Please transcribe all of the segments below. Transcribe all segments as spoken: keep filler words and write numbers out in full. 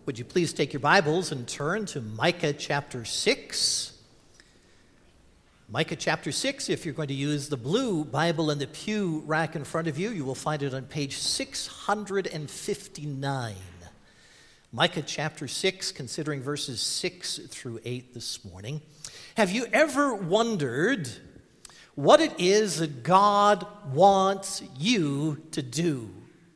Would you please take your Bibles and turn to Micah chapter six? Micah chapter six, if you're going to use the blue Bible in the pew rack in front of you, you will find it on page six hundred fifty-nine. Micah chapter six, considering verses six through eight this morning. Have you ever wondered what it is that God wants you to do?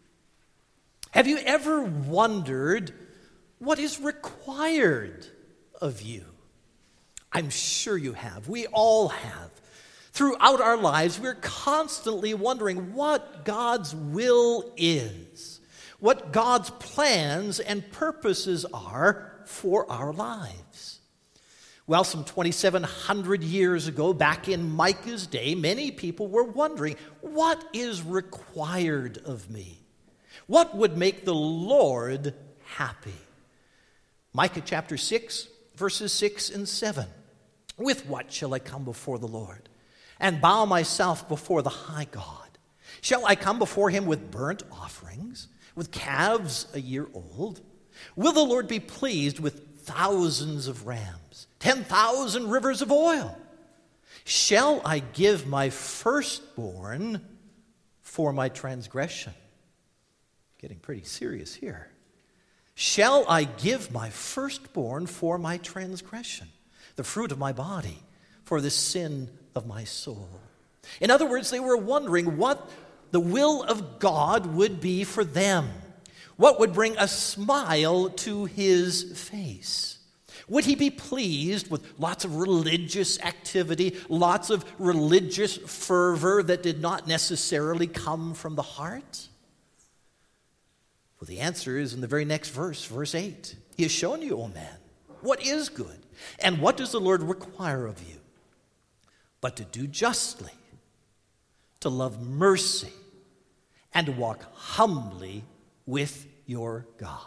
Have you ever wondered what is required of you? I'm sure you have. We all have. Throughout our lives, we're constantly wondering what God's will is, what God's plans and purposes are for our lives. Well, some twenty-seven hundred years ago, back in Micah's day, many people were wondering, what is required of me? What would make the Lord happy? Micah chapter six, verses six and seven. With what shall I come before the Lord, and bow myself before the high God? Shall I come before him with burnt offerings, with calves a year old? Will the Lord be pleased with thousands of rams, ten thousand rivers of oil? Shall I give my firstborn for my transgression? Getting pretty serious here. Shall I give my firstborn for my transgression, the fruit of my body for the sin of my soul? In other words, they were wondering what the will of God would be for them. What would bring a smile to his face? Would he be pleased with lots of religious activity, lots of religious fervor that did not necessarily come from the heart? Well, the answer is in the very next verse, verse eight. He has shown you, O man, what is good, and what does the Lord require of you? But to do justly, to love mercy, and to walk humbly with your God.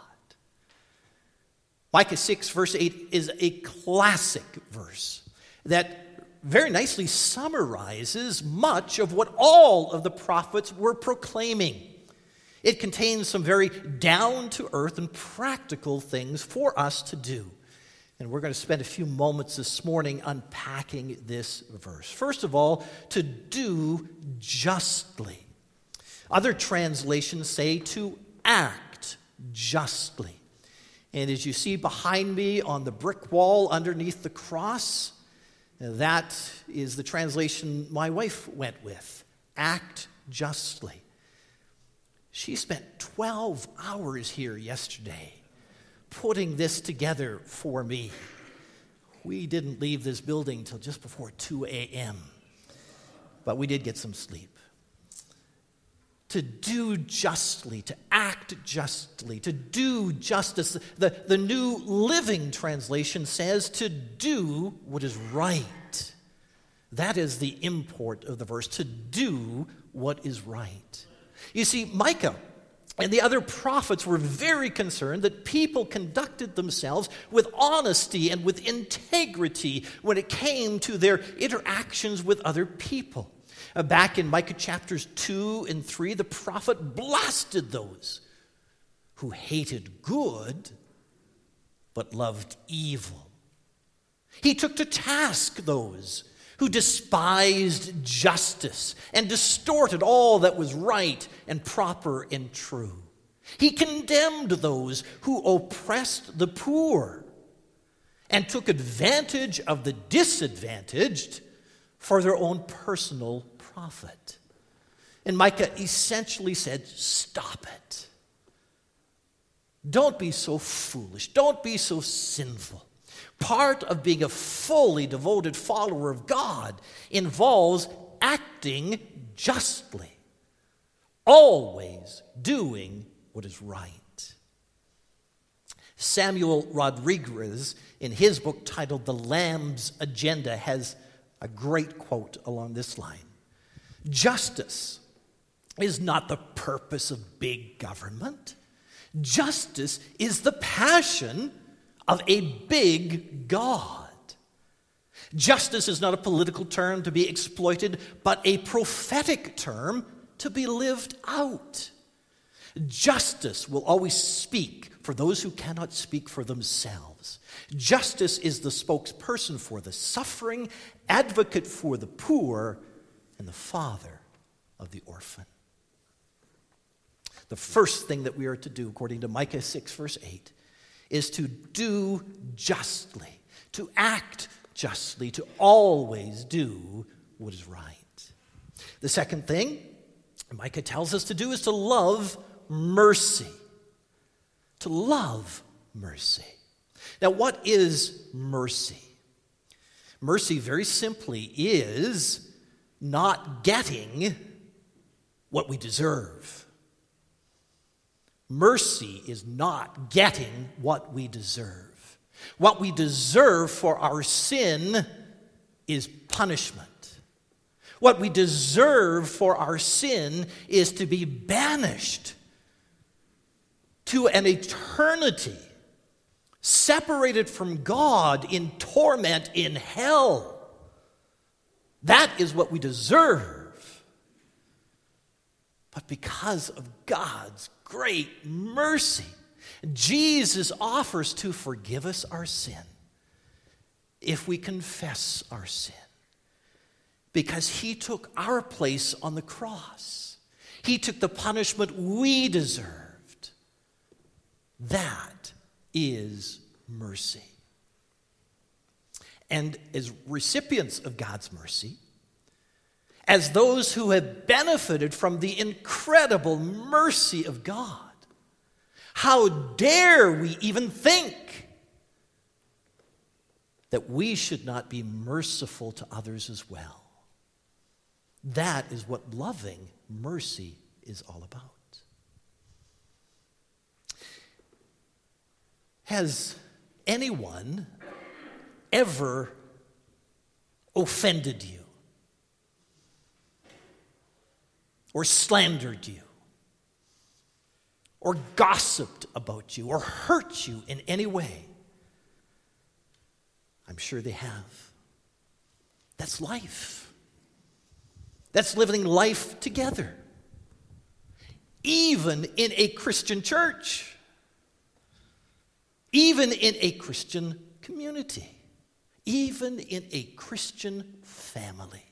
Micah six, verse eight is a classic verse that very nicely summarizes much of what all of the prophets were proclaiming. It contains some very down-to-earth and practical things for us to do. And we're going to spend a few moments this morning unpacking this verse. First of all, to do justly. Other translations say to act justly. And as you see behind me on the brick wall underneath the cross, that is the translation my wife went with. Act justly. She spent twelve hours here yesterday putting this together for me. We didn't leave this building till just before two a.m., but we did get some sleep. To do justly, to act justly, to do justice. The, the New Living Translation says to do what is right. That is the import of the verse, to do what is right. You see, Micah and the other prophets were very concerned that people conducted themselves with honesty and with integrity when it came to their interactions with other people. Uh, back in Micah chapters two and three, the prophet blasted those who hated good but loved evil. He took to task those who despised justice and distorted all that was right and proper and true. He condemned those who oppressed the poor and took advantage of the disadvantaged for their own personal profit. And Micah essentially said, stop it. Don't be so foolish. Don't be so sinful. Part of being a fully devoted follower of God involves acting justly, always doing what is right. Samuel Rodriguez, in his book titled The Lamb's Agenda, has a great quote along this line. Justice is not the purpose of big government. Justice is the passion of a big God. Justice is not a political term to be exploited, but a prophetic term to be lived out. Justice will always speak for those who cannot speak for themselves. Justice is the spokesperson for the suffering, advocate for the poor, and the father of the orphan. The first thing that we are to do, according to Micah six, verse eight, is to do justly, to act justly, to always do what is right. The second thing Micah tells us to do is to love mercy. To love mercy. Now, what is mercy? Mercy, very simply, is not getting what we deserve. Mercy is not getting what we deserve. What we deserve for our sin is punishment. What we deserve for our sin is to be banished to an eternity, separated from God in torment in hell. That is what we deserve. But because of God's great mercy, Jesus offers to forgive us our sin if we confess our sin. Because he took our place on the cross. He took the punishment we deserved. That is mercy. And as recipients of God's mercy, as those who have benefited from the incredible mercy of God, how dare we even think that we should not be merciful to others as well? That is what loving mercy is all about. Has anyone ever offended you? Or slandered you? Or gossiped about you? Or hurt you in any way? I'm sure they have. That's life. That's living life together. Even in a Christian church. Even in a Christian community. Even in a Christian family.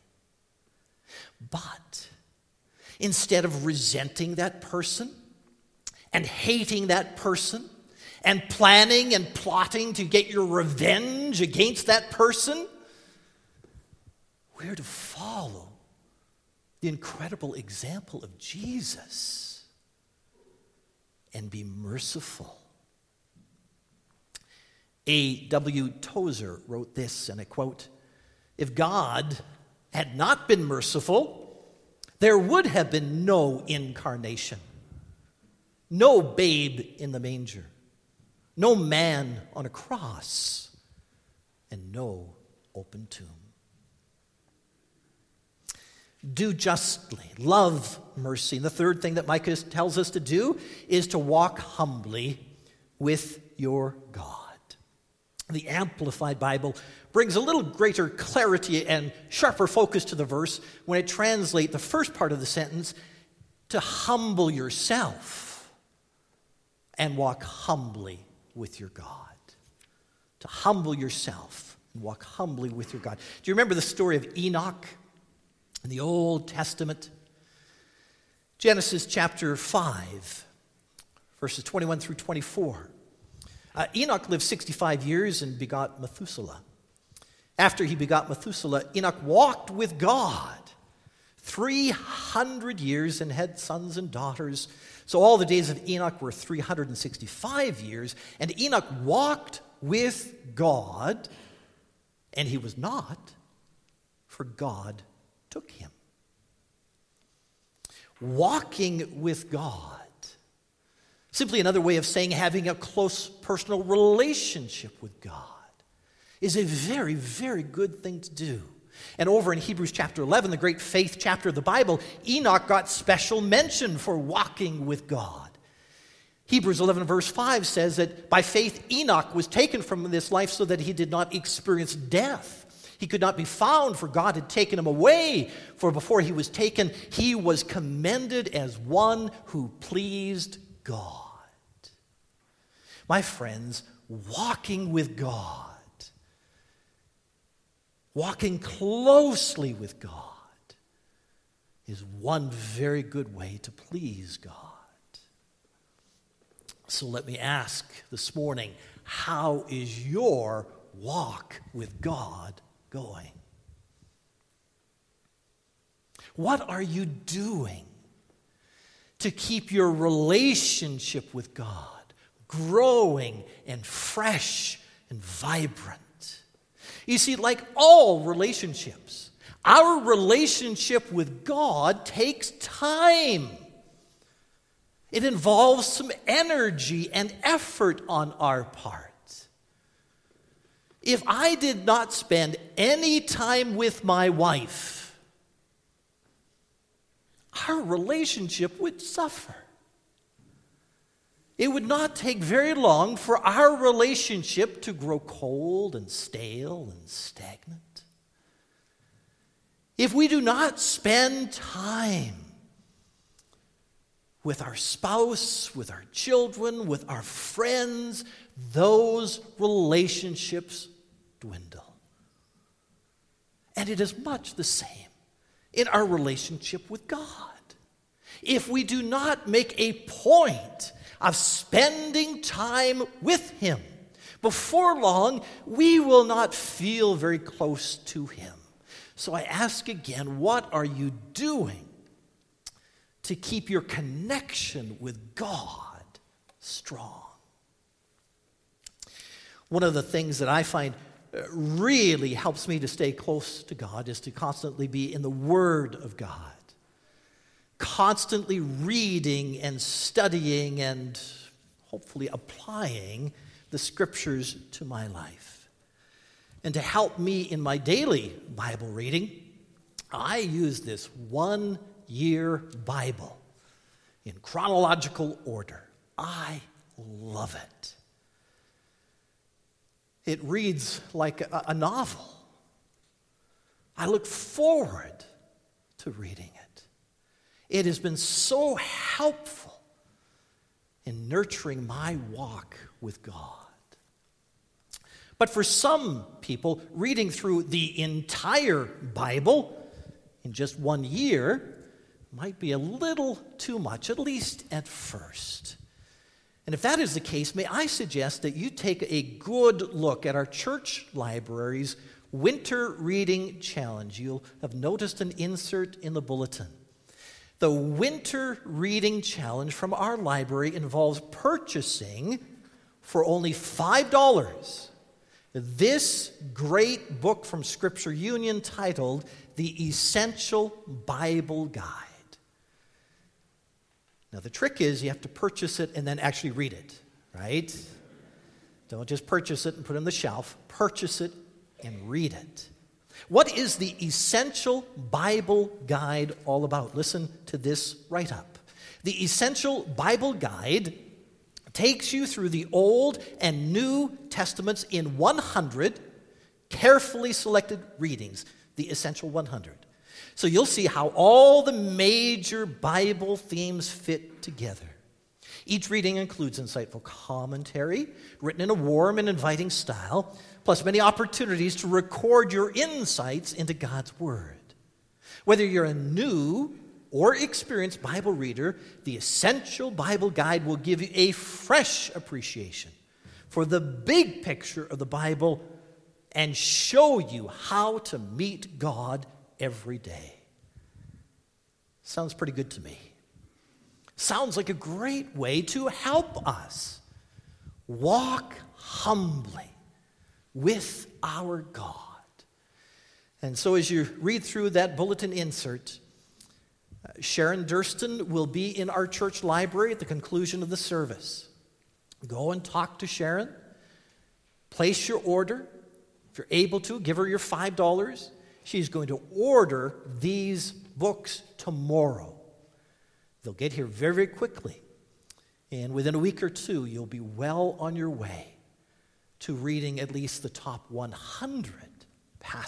But instead of resenting that person and hating that person and planning and plotting to get your revenge against that person, we're to follow the incredible example of Jesus and be merciful. A W Tozer wrote this, and I quote, "If God had not been merciful, there would have been no incarnation, no babe in the manger, no man on a cross, and no open tomb." Do justly, love mercy. And the third thing that Micah tells us to do is to walk humbly with your God. The Amplified Bible brings a little greater clarity and sharper focus to the verse when it translates the first part of the sentence to humble yourself and walk humbly with your God. To humble yourself and walk humbly with your God. Do you remember the story of Enoch in the Old Testament? Genesis chapter five, verses twenty-one through twenty-four. Uh, Enoch lived sixty-five years and begot Methuselah. After he begot Methuselah, Enoch walked with God three hundred years and had sons and daughters. So all the days of Enoch were three hundred sixty-five years, and Enoch walked with God, and he was not, for God took him. Walking with God, simply another way of saying having a close personal relationship with God, is a very, very good thing to do. And over in Hebrews chapter eleven, the great faith chapter of the Bible, Enoch got special mention for walking with God. Hebrews eleven verse five says that by faith Enoch was taken from this life so that he did not experience death. He could not be found, for God had taken him away. For before he was taken, he was commended as one who pleased God. My friends, walking with God, walking closely with God, is one very good way to please God. So let me ask this morning, how is your walk with God going? What are you doing to keep your relationship with God growing and fresh and vibrant? You see, like all relationships, our relationship with God takes time. It involves some energy and effort on our part. If I did not spend any time with my wife, our relationship would suffer. It would not take very long for our relationship to grow cold and stale and stagnant. If we do not spend time with our spouse, with our children, with our friends, those relationships dwindle. And it is much the same in our relationship with God. If we do not make a point of spending time with Him, before long, we will not feel very close to Him. So I ask again, what are you doing to keep your connection with God strong? One of the things that I find really helps me to stay close to God is to constantly be in the Word of God, constantly reading and studying and hopefully applying the Scriptures to my life. And to help me in my daily Bible reading, I use this one-year Bible in chronological order. I love it. It reads like a, a novel. I look forward to reading it. It has been so helpful in nurturing my walk with God. But for some people, reading through the entire Bible in just one year might be a little too much, at least at first. And if that is the case, may I suggest that you take a good look at our church library's Winter Reading Challenge. You'll have noticed an insert in the bulletin. The Winter Reading Challenge from our library involves purchasing for only five dollars this great book from Scripture Union titled The Essential Bible Guide. Now, the trick is you have to purchase it and then actually read it, right? Don't just purchase it and put it on the shelf. Purchase it and read it. What is the Essential Bible Guide all about? Listen to this write-up. The Essential Bible Guide takes you through the Old and New Testaments in one hundred carefully selected readings, the Essential one hundred. So you'll see how all the major Bible themes fit together. Each reading includes insightful commentary, written in a warm and inviting style, plus many opportunities to record your insights into God's Word. Whether you're a new or experienced Bible reader, the Essential Bible Guide will give you a fresh appreciation for the big picture of the Bible and show you how to meet God every day. Sounds pretty good to me. Sounds like a great way to help us walk humbly with our God. And so as you read through that bulletin insert, uh, Sharon Durston will be in our church library at the conclusion of the service. Go and talk to Sharon. Place your order. If you're able to, give her your five dollars. She's going to order these books tomorrow. They'll get here very, very quickly. And within a week or two, you'll be well on your way to reading at least the top one hundred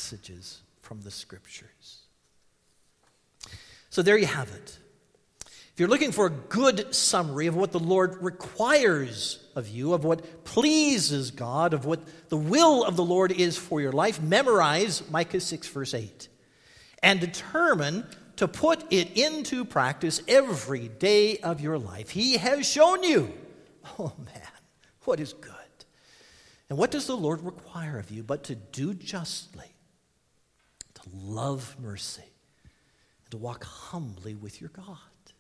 passages from the Scriptures. So there you have it. If you're looking for a good summary of what the Lord requires of you, of what pleases God, of what the will of the Lord is for your life, memorize Micah six, verse eight, and determine to put it into practice every day of your life. He has shown you, oh man, what is good. And what does the Lord require of you but to do justly, to love mercy, and to walk humbly with your God?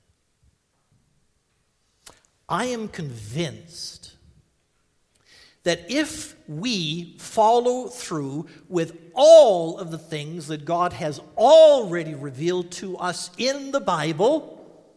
I am convinced that if we follow through with all of the things that God has already revealed to us in the Bible,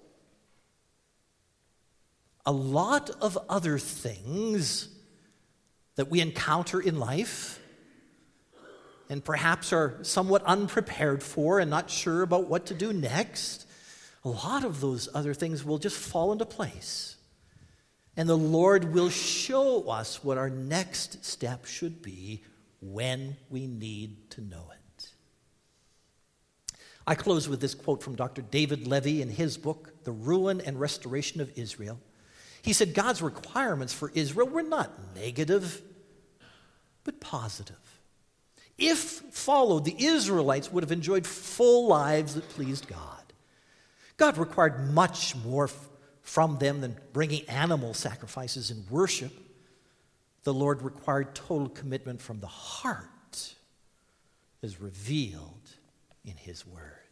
a lot of other things that we encounter in life and perhaps are somewhat unprepared for and not sure about what to do next, a lot of those other things will just fall into place. And the Lord will show us what our next step should be when we need to know it. I close with this quote from Doctor David Levy in his book, The Ruin and Restoration of Israel. He said God's requirements for Israel were not negative, but positive. If followed, the Israelites would have enjoyed full lives that pleased God. God required much more from them than bringing animal sacrifices in worship. The Lord required total commitment from the heart as revealed in His Word.